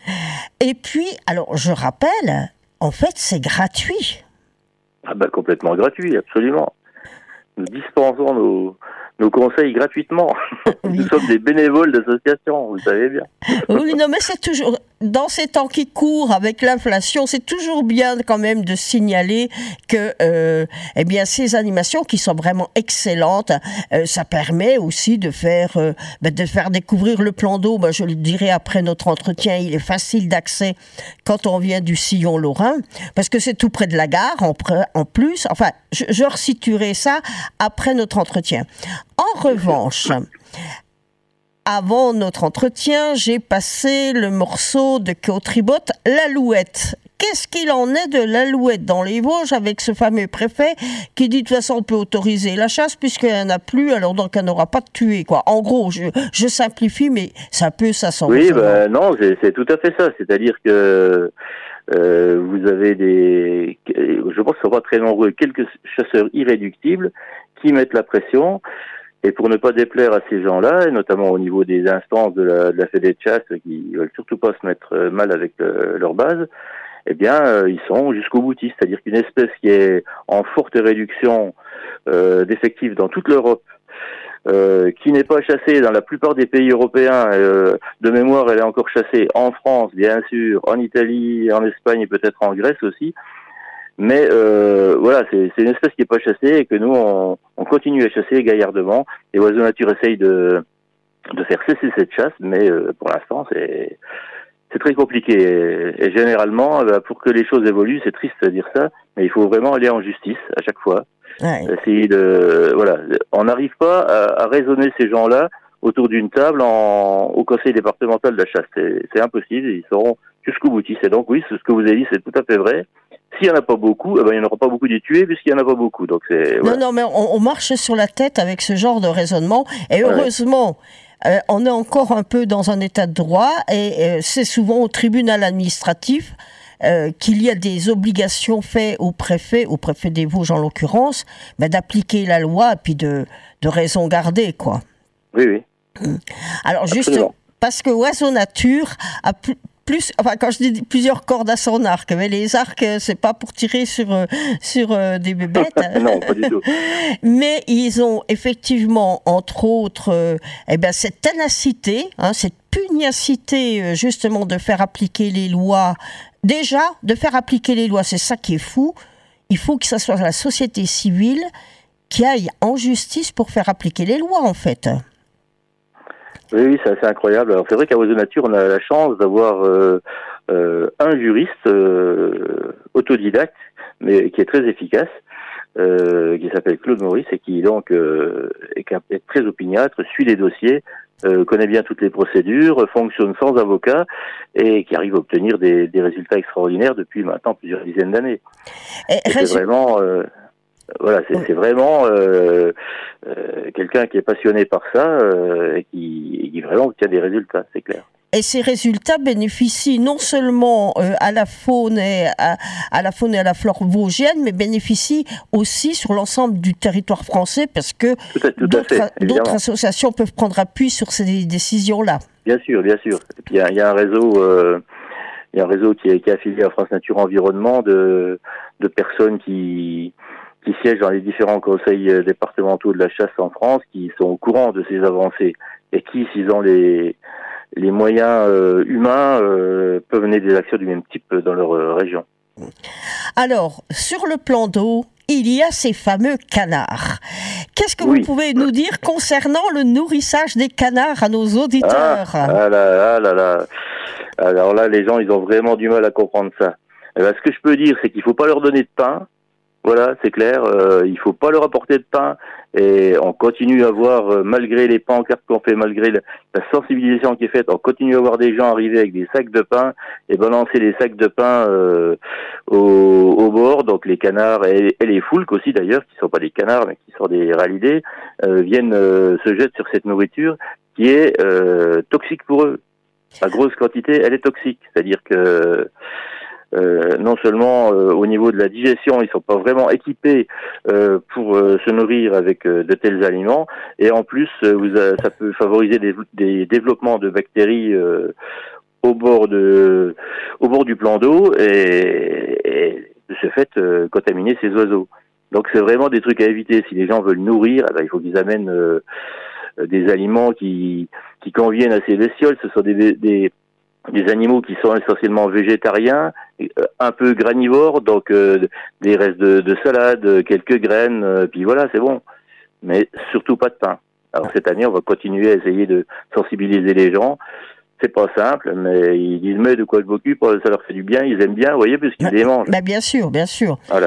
Et puis, alors je rappelle, en fait, c'est gratuit. Ah ben complètement gratuit, absolument. Nous dispensons nos conseils gratuitement. Oui. Nous sommes des bénévoles d'association, vous le savez bien. Oui, non, mais c'est toujours, dans ces temps qui courent avec l'inflation, c'est toujours bien quand même de signaler que, eh bien, ces animations qui sont vraiment excellentes, ça permet aussi de faire découvrir le plan d'eau. Ben, je le dirai après notre entretien, il est facile d'accès quand on vient du Sillon Lorrain, parce que c'est tout près de la gare, en plus. Enfin, je resituerai ça après notre entretien. En revanche, avant notre entretien, j'ai passé le morceau de Cautribot, l'Alouette. Qu'est-ce qu'il en est de l'Alouette dans les Vosges avec ce fameux préfet qui dit de toute façon on peut autoriser la chasse puisqu'il n'y en a plus, alors donc elle n'aura pas de tuer, quoi. En gros, je simplifie, mais ça semble. Oui, non, c'est tout à fait ça. C'est-à-dire que vous avez je pense que ce sera très nombreux, quelques chasseurs irréductibles qui mettent la pression Et pour ne pas déplaire à ces gens-là, et notamment au niveau des instances de la Fédé de chasse qui veulent surtout pas se mettre mal avec leur base, eh bien, ils sont jusqu'au boutiste. C'est-à-dire qu'une espèce qui est en forte réduction d'effectifs dans toute l'Europe, qui n'est pas chassée dans la plupart des pays européens, de mémoire, elle est encore chassée en France, bien sûr, en Italie, en Espagne et peut-être en Grèce aussi. Mais voilà, c'est une espèce qui est pas chassée et que nous on continue à chasser gaillardement. Et Oiseaux Nature essaye de faire cesser cette chasse, mais pour l'instant c'est très compliqué. Et généralement, pour que les choses évoluent, c'est triste de dire ça, mais il faut vraiment aller en justice à chaque fois. Ouais. Essayer voilà, on n'arrive pas à raisonner ces gens-là autour d'une table au conseil départemental de la chasse. C'est impossible. Ils seront jusqu'au boutiste. Et donc oui, ce que vous avez dit, c'est tout à fait vrai. S'il n'y en a pas beaucoup, il n'y en aura pas beaucoup de tués puisqu'il n'y en a pas beaucoup. Donc voilà. Non, mais on marche sur la tête avec ce genre de raisonnement. Et heureusement, on est encore un peu dans un état de droit et c'est souvent au tribunal administratif qu'il y a des obligations faites au préfet des Vosges en l'occurrence, d'appliquer la loi et puis de raison garder, quoi. Oui. Alors Absolument. juste parce que Oiseaux Nature a plus, enfin quand je dis plusieurs cordes à son arc, mais les arcs c'est pas pour tirer sur des bébêtes. Non, pas du tout. Mais ils ont effectivement, entre autres, cette ténacité, cette pugnacité justement de faire appliquer les lois. Déjà, de faire appliquer les lois, c'est ça qui est fou. Il faut que ça soit la société civile qui aille en justice pour faire appliquer les lois, en fait. Oui, c'est assez incroyable. Alors c'est vrai qu'à Oiseaux Nature, on a la chance d'avoir un juriste autodidacte, mais qui est très efficace, qui s'appelle Claude Maurice et qui donc est très opiniâtre, suit les dossiers, connaît bien toutes les procédures, fonctionne sans avocat et qui arrive à obtenir des résultats extraordinaires depuis maintenant plusieurs dizaines d'années. C'est vraiment... Voilà, c'est vraiment quelqu'un qui est passionné par ça et qui vraiment obtient des résultats, c'est clair. Et ces résultats bénéficient non seulement à la faune et à la flore vosgienne, mais bénéficient aussi sur l'ensemble du territoire français parce que d'autres associations peuvent prendre appui sur ces décisions-là. Bien sûr. Et puis il y a un réseau qui est affilié à France Nature Environnement de personnes qui siègent dans les différents conseils départementaux de la chasse en France, qui sont au courant de ces avancées et qui, s'ils ont les moyens humains, peuvent mener des actions du même type dans leur région. Alors, sur le plan d'eau, il y a ces fameux canards. Qu'est-ce que vous pouvez nous dire concernant le nourrissage des canards à nos auditeurs ? Ah là. Alors là, les gens, ils ont vraiment du mal à comprendre ça. Ce que je peux dire, c'est qu'il faut pas leur donner de pain. Voilà, c'est clair. Il faut pas leur apporter de pain et on continue à voir, malgré les pancartes qu'on fait, malgré la sensibilisation qui est faite, on continue à voir des gens arriver avec des sacs de pain et balancer les sacs de pain au bord. Donc les canards et les foulques aussi d'ailleurs, qui sont pas des canards mais qui sont des ralidés, viennent se jeter sur cette nourriture qui est toxique pour eux. À grosse quantité, elle est toxique. C'est-à-dire que non seulement au niveau de la digestion, ils sont pas vraiment équipés pour se nourrir avec de tels aliments, et en plus ça peut favoriser des développements de bactéries au bord du plan d'eau et de ce fait contaminer ces oiseaux. Donc c'est vraiment des trucs à éviter. Si les gens veulent nourrir, il faut qu'ils amènent des aliments qui conviennent à ces bestioles. Ce sont des animaux qui sont essentiellement végétariens, un peu granivores, donc des restes de salade, quelques graines, puis voilà, c'est bon. Mais surtout pas de pain. Alors cette année, on va continuer à essayer de sensibiliser les gens. C'est pas simple, mais ils disent mais de quoi je m'occupe, ça leur fait du bien, ils aiment bien, vous voyez, puisqu'ils les mangent. Bien sûr. Voilà.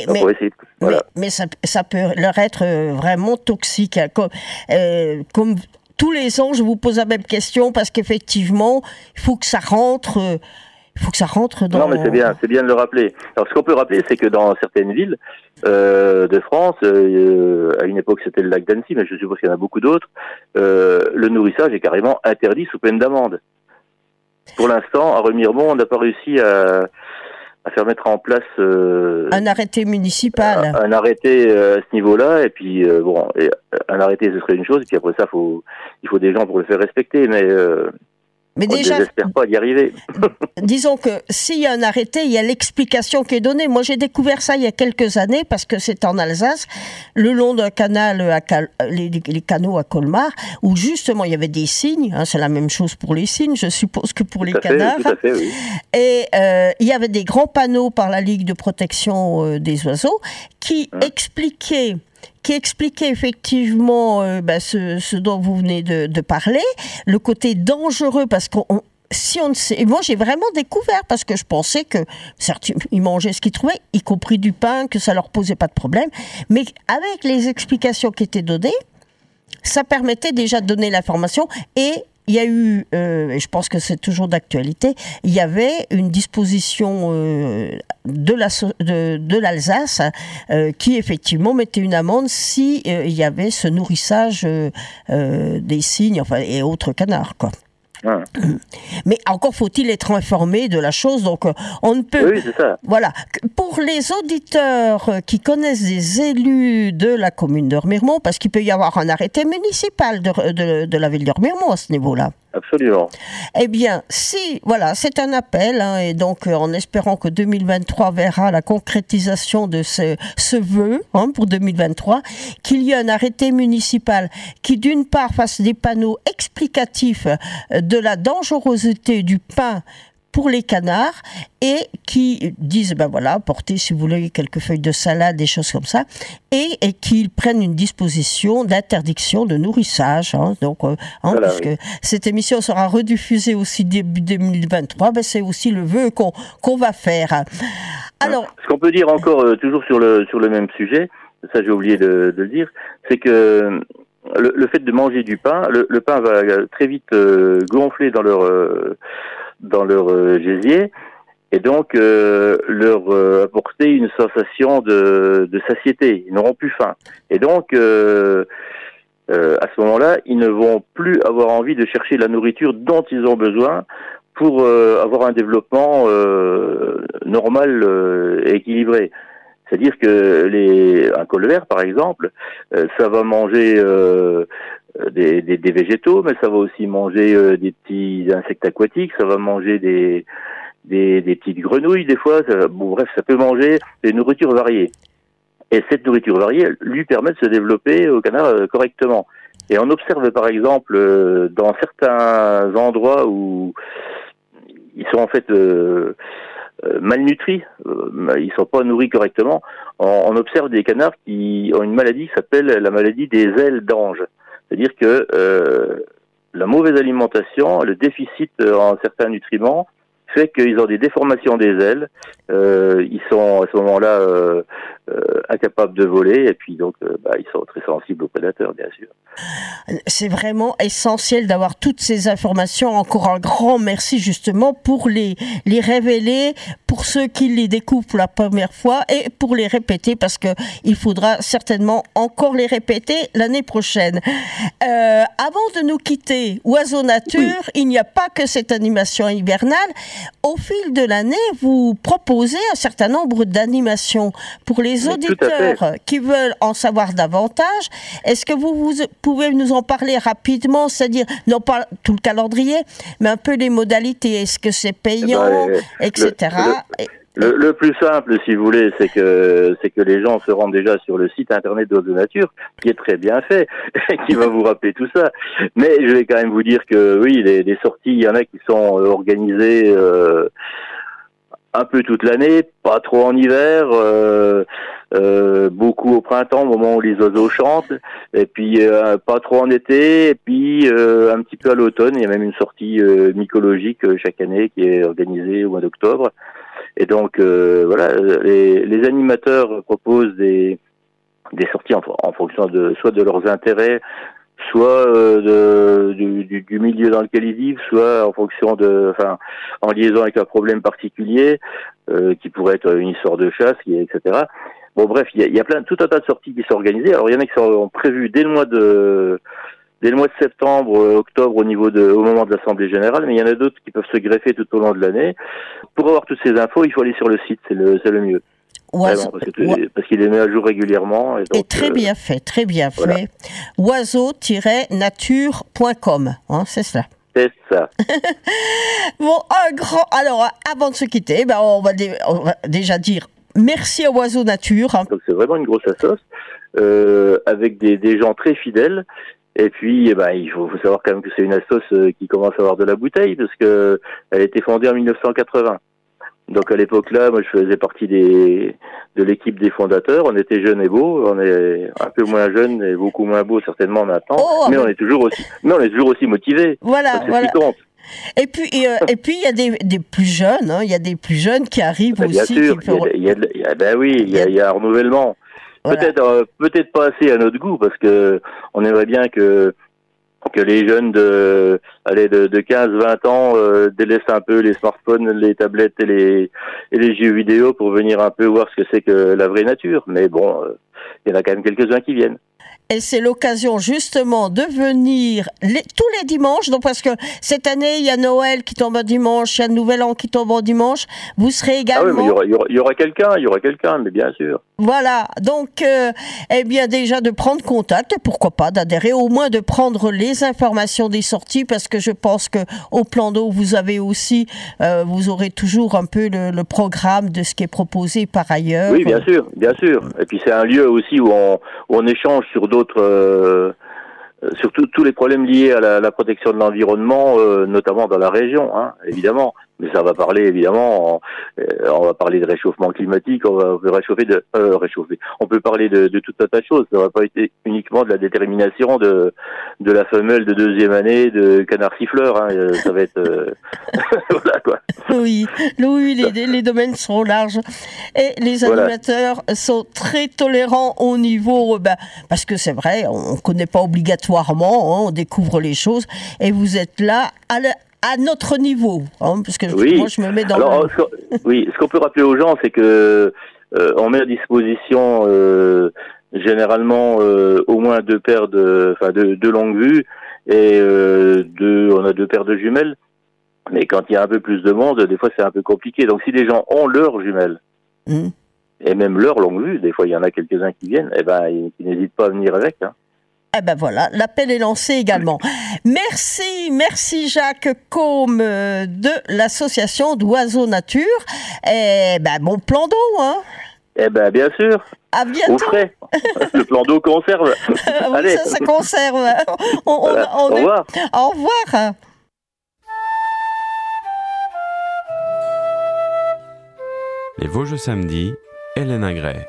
Mais ça peut leur être vraiment toxique, hein, comme tous les ans, je vous pose la même question parce qu'effectivement, il faut que ça rentre dans... Non, mais c'est bien de le rappeler. Alors, ce qu'on peut rappeler, c'est que dans certaines villes de France, à une époque c'était le lac d'Annecy, mais je suppose qu'il y en a beaucoup d'autres, le nourrissage est carrément interdit sous peine d'amende. Pour l'instant, à Remiremont, on n'a pas réussi à faire mettre en place un arrêté municipal. Un arrêté à ce niveau-là, et puis un arrêté ce serait une chose, et puis après ça il faut des gens pour le faire respecter, mais on déjà, ne désespère pas d'y arriver. Disons que s'il y a un arrêté, il y a l'explication qui est donnée. Moi, j'ai découvert ça il y a quelques années parce que c'est en Alsace, le long d'un canal, les canaux à Colmar, où justement il y avait des cygnes. Hein, c'est la même chose pour les cygnes, je suppose, que pour les canards. Tout à fait, oui. Et il y avait des grands panneaux par la Ligue de protection des oiseaux qui expliquaient effectivement ce dont vous venez de parler, le côté dangereux, parce qu'on si on ne sait, et moi j'ai vraiment découvert, parce que je pensais que certes ils mangeaient ce qu'ils trouvaient, y compris du pain, que ça leur posait pas de problème, mais avec les explications qui étaient données, ça permettait déjà de donner l'information. Et il y a eu, et je pense que c'est toujours d'actualité, il y avait une disposition de l'Alsace qui effectivement mettait une amende si il y avait ce nourrissage des cygnes, enfin, et autres canards, quoi. Ouais. Mais encore faut-il être informé de la chose, donc on ne peut... Oui, c'est ça. Voilà. Pour les auditeurs qui connaissent des élus de la commune de Remiremont, parce qu'il peut y avoir un arrêté municipal de la ville de Remiremont à ce niveau-là. Absolument. Eh bien, voilà, c'est un appel, hein, et donc en espérant que 2023 verra la concrétisation de ce vœu, hein, pour 2023, qu'il y ait un arrêté municipal qui, d'une part, fasse des panneaux explicatifs de la dangerosité du pain pour les canards, et qui disent, portez si vous voulez quelques feuilles de salade, des choses comme ça, et qu'ils prennent une disposition d'interdiction de nourrissage. Hein, donc, voilà, puisque cette émission sera rediffusée aussi début 2023, c'est aussi le vœu qu'on va faire. Alors, ce qu'on peut dire encore, toujours sur le même sujet, ça j'ai oublié de le dire, c'est que le fait de manger du pain, le pain va très vite gonfler dans leur gésier, et donc leur apporter une sensation de satiété. Ils n'auront plus faim. Et donc, à ce moment-là, ils ne vont plus avoir envie de chercher la nourriture dont ils ont besoin pour avoir un développement normal et équilibré. C'est-à-dire que un colvert, par exemple, ça va manger des végétaux, mais ça va aussi manger des petits insectes aquatiques, ça va manger des petites grenouilles des fois, ça peut manger des nourritures variées. Et cette nourriture variée lui permet de se développer au canard correctement. Et on observe par exemple dans certains endroits où ils sont en fait malnutris, ils sont pas nourris correctement, on observe des canards qui ont une maladie qui s'appelle la maladie des ailes d'ange. C'est-à-dire que la mauvaise alimentation, le déficit en certains nutriments fait qu'ils ont des déformations des ailes, ils sont à ce moment-là incapables de voler, et puis donc ils sont très sensibles aux prédateurs, bien sûr. C'est vraiment essentiel d'avoir toutes ces informations. Encore un grand merci justement pour les révéler, pour ceux qui les découvrent pour la première fois, et pour les répéter, parce que il faudra certainement encore les répéter l'année prochaine. Avant de nous quitter, Oiseaux Nature, il n'y a pas que cette animation hivernale. Au fil de l'année, vous proposez un certain nombre d'animations pour les auditeurs qui veulent en savoir davantage. Est-ce que vous pouvez nous en parler rapidement, c'est-à-dire, non pas tout le calendrier, mais un peu les modalités, est-ce que c'est payant, etc. Le plus simple, si vous voulez, c'est que les gens se rendent déjà sur le site internet d'Oiseaux Nature, qui est très bien fait, et qui va vous rappeler tout ça. Mais je vais quand même vous dire que oui, les sorties, il y en a qui sont organisées un peu toute l'année, pas trop en hiver, beaucoup au printemps, au moment où les oiseaux chantent, et puis pas trop en été, et puis un petit peu à l'automne. Il y a même une sortie mycologique chaque année qui est organisée au mois d'octobre. Et donc les animateurs proposent des sorties en fonction soit de leurs intérêts, soit du milieu dans lequel ils vivent, soit en fonction en liaison avec un problème particulier qui pourrait être une histoire de chasse, etc. Bon bref, il y a tout un tas de sorties qui sont organisées. Alors il y en a qui sont prévues dès le mois dès le mois de septembre, octobre au moment de l'Assemblée Générale, mais il y en a d'autres qui peuvent se greffer tout au long de l'année. Pour avoir toutes ces infos, il faut aller sur le site, c'est le mieux. Vraiment, parce qu'il est mis à jour régulièrement. Et très bien fait, très bien fait. Oiseau-nature.com, hein, c'est cela. C'est ça. Bon, alors, avant de se quitter, on va déjà dire merci à Oiseau Nature. Hein. Donc c'est vraiment une grosse assoce, avec des gens très fidèles. Et puis, il faut savoir quand même que c'est une assoce qui commence à avoir de la bouteille, parce que elle a été fondée en 1980. Donc à l'époque-là, moi je faisais partie de l'équipe des fondateurs. On était jeunes et beaux. On est un peu moins jeunes et beaucoup moins beaux certainement maintenant, mais on est toujours aussi motivés. Voilà, voilà. Ce qui compte. Et puis il y a des plus jeunes. Il y a des plus jeunes qui arrivent bien aussi. Bien sûr, il y a un renouvellement. Voilà. Peut-être pas assez à notre goût, parce que on aimerait bien que les jeunes de 15-20 ans délaissent un peu les smartphones, les tablettes et les jeux vidéo pour venir un peu voir ce que c'est que la vraie nature. Mais bon, il y en a quand même quelques-uns qui viennent. Et c'est l'occasion justement de venir tous les dimanches, donc parce que cette année il y a Noël qui tombe un dimanche, il y a le Nouvel An qui tombe un dimanche. Vous serez également. Ah oui, mais il y aura quelqu'un, mais bien sûr. Voilà, donc déjà de prendre contact, et pourquoi pas d'adhérer, au moins de prendre les informations des sorties, parce que je pense que au Plan d'eau vous avez aussi, vous aurez toujours un peu le programme de ce qui est proposé par ailleurs. Oui, bien sûr. Et puis c'est un lieu aussi où on échange sur d'autres, sur tous les problèmes liés à la protection de l'environnement, notamment dans la région, hein, évidemment. Mais ça va parler évidemment, on va parler de réchauffement climatique, on va réchauffer. On peut parler de tout un tas de choses. Ça va pas être uniquement de la détermination de la femelle de 2e année de canard siffleur. Hein, ça va être voilà quoi. Oui, les domaines sont larges et les animateurs sont très tolérants au niveau, parce que c'est vrai, on connaît pas obligatoirement, hein, on découvre les choses et vous êtes là à notre niveau, hein, parce que moi je me mets dans ce qu'on peut rappeler aux gens, c'est que on met à disposition généralement au moins 2 paires de longue vue et on a 2 paires de jumelles. Mais quand il y a un peu plus de monde, des fois c'est un peu compliqué. Donc si les gens ont leurs jumelles et même leur longue vue, des fois il y en a quelques-uns qui viennent, qui n'hésitent pas à venir avec. Hein. Voilà, l'appel est lancé également. Merci Jacques Côme de l'association d'Oiseau Nature. Et bon plan d'eau, hein. Bien sûr. À bientôt. Au frais. Le plan d'eau conserve. Oui, allez. Ça conserve. Au revoir. Au revoir. Les Vosges samedi, Hélène Ingray.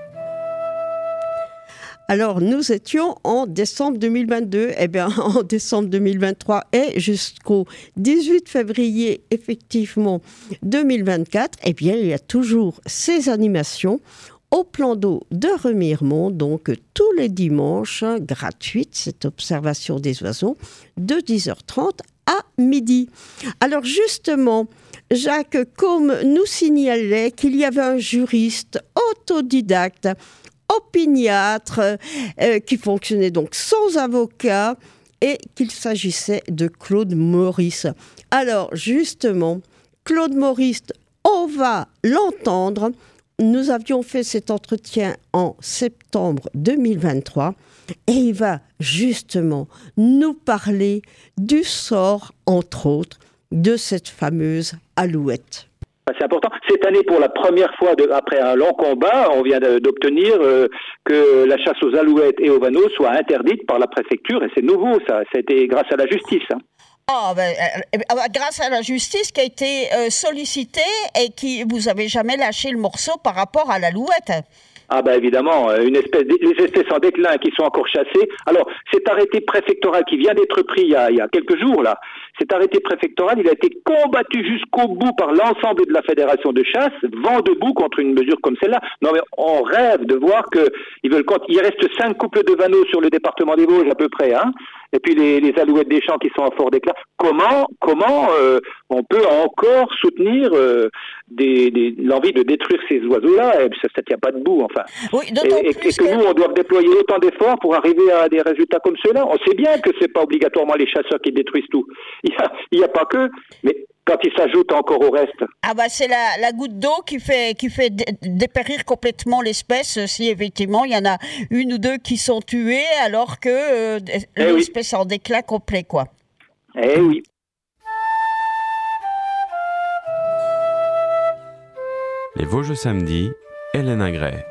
Alors, nous étions en décembre 2022. En décembre 2023 et jusqu'au 18 février, effectivement, 2024, il y a toujours ces animations au Plan d'eau de Remiremont, donc tous les dimanches, gratuite, cette observation des oiseaux, de 10h30 à midi. Alors, justement, Jacques Côme nous signalait qu'il y avait un juriste autodidacte, opiniâtre, qui fonctionnait donc sans avocat et qu'il s'agissait de Claude Maurice. Alors justement, Claude Maurice, on va l'entendre. Nous avions fait cet entretien en septembre 2023 et il va justement nous parler du sort, entre autres, de cette fameuse alouette. C'est important. Cette année, pour la première fois, après un long combat, on vient d'obtenir que la chasse aux alouettes et aux vanneaux soit interdite par la préfecture, et c'est nouveau, ça. Ça a été grâce à la justice. Hein. Grâce à la justice qui a été sollicitée et qui vous avez jamais lâché le morceau par rapport à l'alouette. Évidemment, les espèces en déclin qui sont encore chassées. Alors, cet arrêté préfectoral qui vient d'être pris il y a quelques jours, là, Cet arrêté préfectoral, il a été combattu jusqu'au bout par l'ensemble de la fédération de chasse, vent debout contre une mesure comme celle-là. Non mais on rêve de voir que il reste 5 couples de vanneaux sur le département des Vosges à peu près, hein. Et puis les alouettes des champs qui sont en fort déclin. Comment on peut encore soutenir l'envie de détruire ces oiseaux-là? Ça tient pas debout, enfin. Oui, et que nous, on doit déployer autant d'efforts pour arriver à des résultats comme ceux-là. On sait bien que c'est pas obligatoirement les chasseurs qui détruisent tout. Il y a pas que, mais quand il s'ajoute encore au reste. Ah bah c'est la goutte d'eau qui fait dépérir complètement l'espèce si effectivement il y en a une ou deux qui sont tuées alors que l'espèce est en déclin complet, quoi. Eh oui. Les Vosges samedi, Hélène Ingray.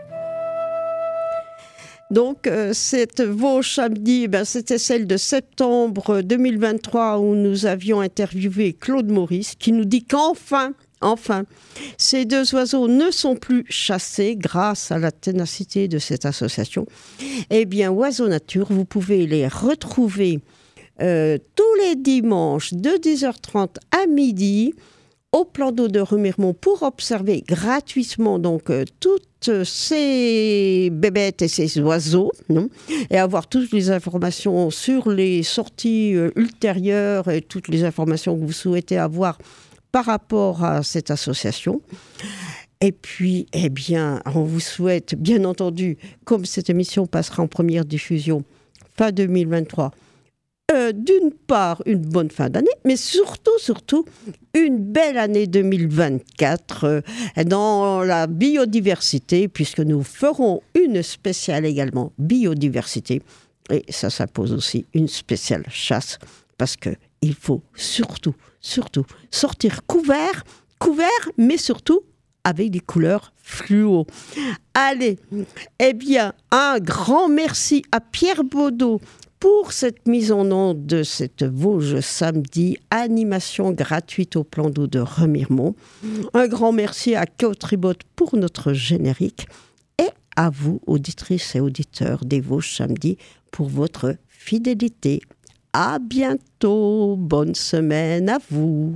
Donc, cette Vosges samedi, c'était celle de septembre 2023 où nous avions interviewé Claude Maurice qui nous dit qu'enfin, ces deux oiseaux ne sont plus chassés grâce à la ténacité de cette association. Eh bien, Oiseaux Nature, vous pouvez les retrouver tous les dimanches de 10h30 à midi au plan d'eau de Remiremont pour observer gratuitement donc toutes ces bébêtes et ces oiseaux, et avoir toutes les informations sur les sorties ultérieures et toutes les informations que vous souhaitez avoir par rapport à cette association. Et puis, eh bien, on vous souhaite, bien entendu, comme cette émission passera en première diffusion fin 2023, d'une part, une bonne fin d'année, mais surtout, une belle année 2024 dans la biodiversité, puisque nous ferons une spéciale également biodiversité. Et ça s'impose aussi une spéciale chasse, parce qu'il faut surtout sortir couvert, mais surtout avec des couleurs fluo. Allez, eh bien, un grand merci à Pierre Baudot pour cette mise en onde de cette Vosges samedi, animation gratuite au plan d'eau de Remiremont. Un grand merci à Kéotribot pour notre générique et à vous, auditrices et auditeurs des Vosges samedi, pour votre fidélité. À bientôt, bonne semaine à vous.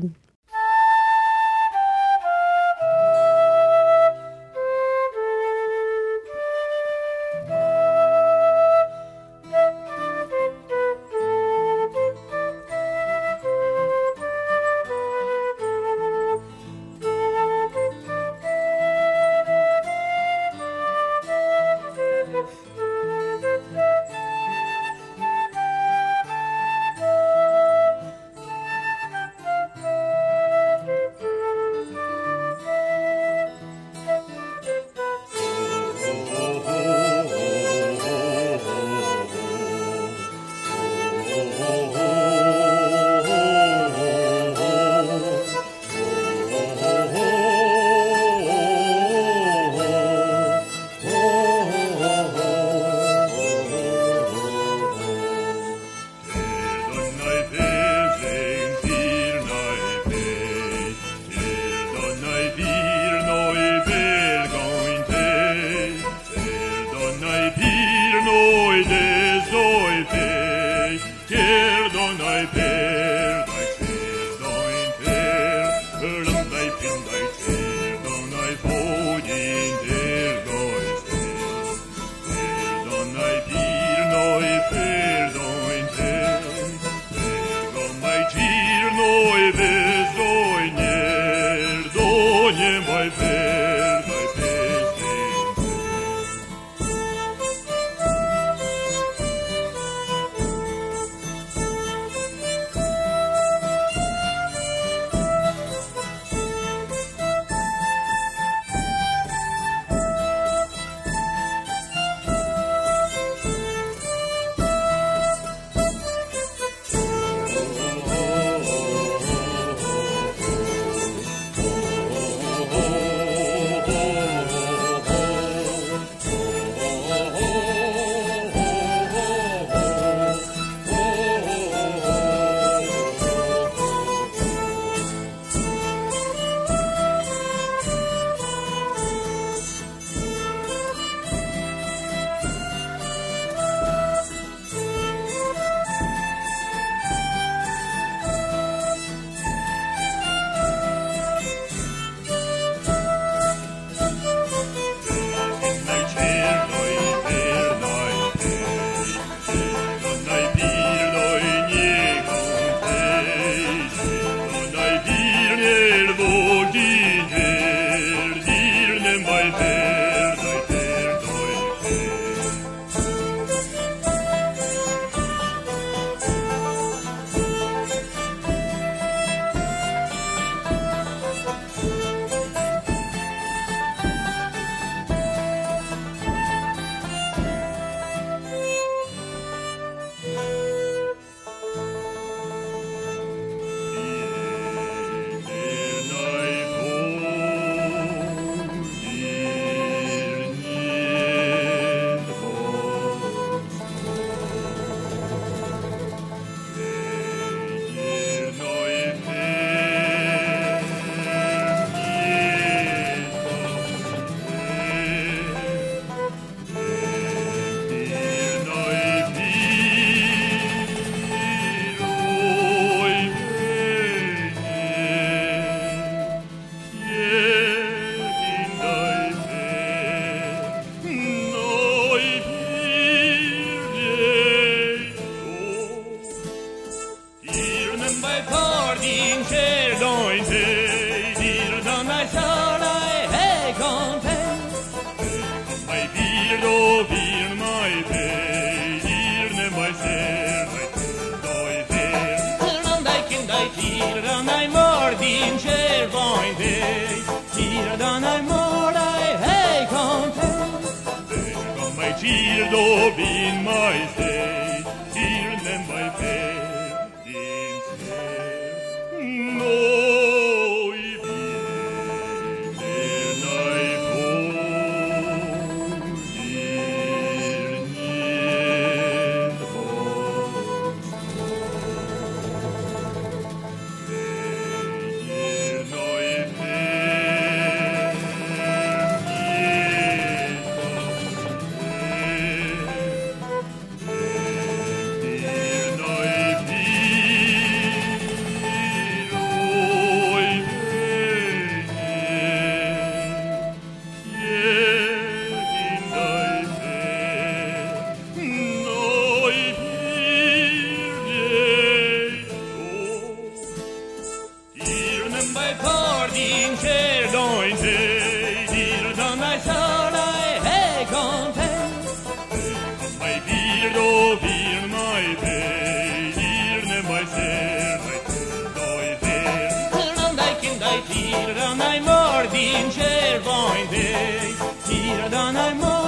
mai pardin cer dointe dir dan mai salai he conte mai birdo bir mai pe dir ne mai ser mai doite non dai kin dai dir dan ai mordin cer dointe dir dan ai morai he conte mai birdo bir mai ser dir ne mai pe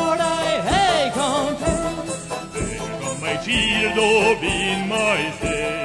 Cirdo bin mai se